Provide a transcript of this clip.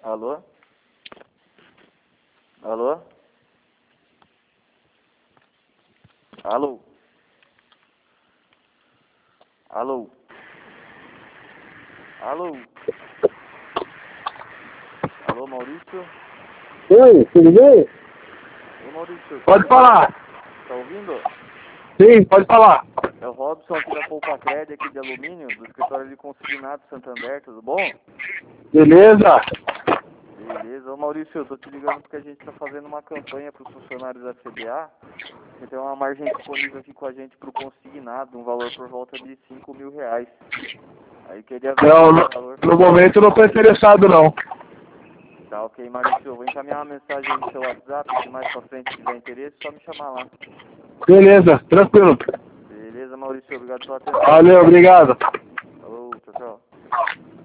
Alô? Alô? Alô? Alô? Alô? Alô, Maurício? Oi, tudo bem? Ô, Maurício, Pode falar. tá ouvindo? Sim, pode falar. É o Robson aqui da Polpacred, aqui de alumínio, do escritório de consignado Santander, tudo bom? Beleza? Beleza. Ô, Maurício, eu tô te ligando porque a gente tá fazendo uma campanha para os funcionários da CBA. Você tem uma margem disponível aqui com a gente para o consignado, um valor por volta de R$ 5.000. Aí queria ver Não, esse valor. no momento eu não estou interessado não. Tá, ok, Maurício, eu vou encaminhar uma mensagem aí no seu WhatsApp, se mais pra frente tiver interesse, só me chamar lá. Beleza, tranquilo. Beleza, Maurício, obrigado pela atenção. Valeu, obrigado. Falou, tchau, tchau.